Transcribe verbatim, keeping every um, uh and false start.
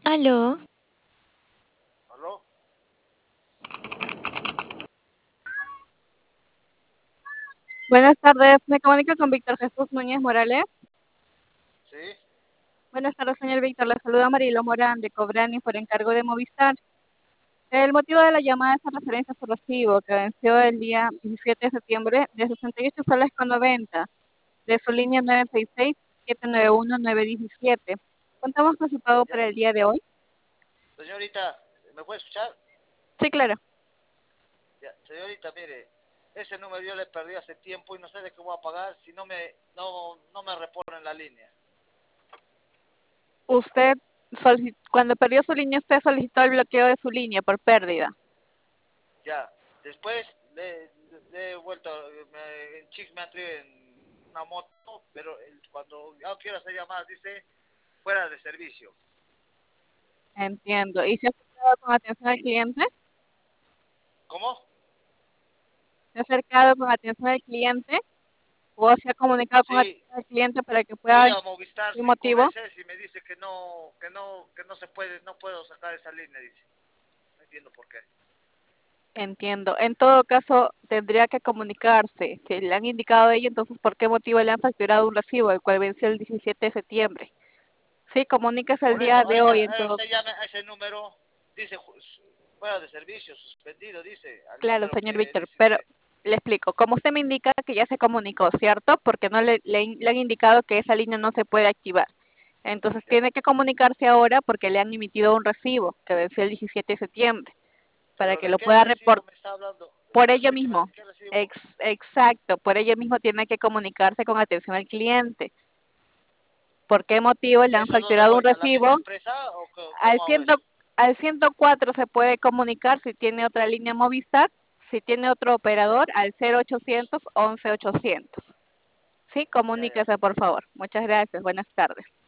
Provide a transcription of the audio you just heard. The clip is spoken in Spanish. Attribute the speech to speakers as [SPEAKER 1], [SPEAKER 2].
[SPEAKER 1] Aló,
[SPEAKER 2] ¿Aló?
[SPEAKER 3] Buenas tardes, me comunico con Víctor Jesús Núñez Morales.
[SPEAKER 2] ¿Sí?
[SPEAKER 3] Buenas tardes, señor Víctor. Le saluda Marilo Morán de Cobrani por encargo de Movistar. El motivo de la llamada es en referencia a su recibo que venció el día diecisiete de septiembre de sesenta y ocho soles con noventa de su línea nueve seis seis, siete nueve uno, nueve uno siete. Contamos con su pago
[SPEAKER 2] Ya.
[SPEAKER 3] para el día de hoy.
[SPEAKER 2] Señorita, ¿me puede escuchar?
[SPEAKER 3] Sí, claro.
[SPEAKER 2] Ya. Señorita, mire, ese número yo le perdí hace tiempo y no sé de qué voy a pagar si no me, no, no me reponen la línea.
[SPEAKER 3] Usted, solici- cuando perdió su línea, usted solicitó el bloqueo de su línea por pérdida.
[SPEAKER 2] Ya. Después le, le he vuelto, me, en Chix me han traído en una moto, pero el- cuando ya quiero hacer llamadas dice fuera de servicio.
[SPEAKER 3] Entiendo. ¿Y se ha acercado con atención al cliente?
[SPEAKER 2] ¿Cómo?
[SPEAKER 3] ¿Se ha acercado con atención al cliente? ¿O se ha comunicado con
[SPEAKER 2] Sí,
[SPEAKER 3] atención al cliente para que pueda
[SPEAKER 2] fui
[SPEAKER 3] ver
[SPEAKER 2] a Movistar
[SPEAKER 3] el
[SPEAKER 2] cinco
[SPEAKER 3] motivo?
[SPEAKER 2] veces y me dice que no, que no, que no se puede, no puedo sacar esa línea, dice. No entiendo por qué.
[SPEAKER 3] Entiendo. En todo caso, tendría que comunicarse. Si le han indicado a ella, entonces, ¿por qué motivo le han facturado un recibo, el cual venció el diecisiete de septiembre? Sí, comuníquese el
[SPEAKER 2] Por
[SPEAKER 3] día
[SPEAKER 2] eso, a
[SPEAKER 3] de hoy,
[SPEAKER 2] esa,
[SPEAKER 3] en
[SPEAKER 2] a
[SPEAKER 3] todo.
[SPEAKER 2] usted llame a ese número, dice ju- fuera de servicio, suspendido, dice, al
[SPEAKER 3] Claro,
[SPEAKER 2] número
[SPEAKER 3] señor
[SPEAKER 2] que
[SPEAKER 3] Víctor,
[SPEAKER 2] dice
[SPEAKER 3] pero
[SPEAKER 2] usted.
[SPEAKER 3] le explico. Como usted me indica que ya se comunicó, ¿cierto? Porque no le, le, le han indicado que esa línea no se puede activar. Entonces,
[SPEAKER 2] Ya.
[SPEAKER 3] tiene que comunicarse ahora porque le han emitido un recibo que venció el diecisiete de septiembre para
[SPEAKER 2] Pero
[SPEAKER 3] que
[SPEAKER 2] ¿de
[SPEAKER 3] lo
[SPEAKER 2] qué
[SPEAKER 3] pueda reportar.
[SPEAKER 2] recibo me está hablando?
[SPEAKER 3] Por ello
[SPEAKER 2] Explíqueme
[SPEAKER 3] mismo,
[SPEAKER 2] de qué recibo.
[SPEAKER 3] ex- exacto, por ello mismo tiene que comunicarse con atención al cliente. ¿Por qué motivo le
[SPEAKER 2] ¿Y
[SPEAKER 3] han
[SPEAKER 2] eso dónde
[SPEAKER 3] facturado un
[SPEAKER 2] voy? ¿A la misma
[SPEAKER 3] recibo?
[SPEAKER 2] empresa o co-
[SPEAKER 3] Al,
[SPEAKER 2] cómo hago
[SPEAKER 3] ciento,
[SPEAKER 2] eso?
[SPEAKER 3] al ciento cuatro se puede comunicar si tiene otra línea Movistar, si tiene otro
[SPEAKER 2] Ya,
[SPEAKER 3] operador, al cero ochocientos, once ochocientos. Sí,
[SPEAKER 2] ya, ya.
[SPEAKER 3] comuníquese por favor. Muchas gracias, buenas tardes.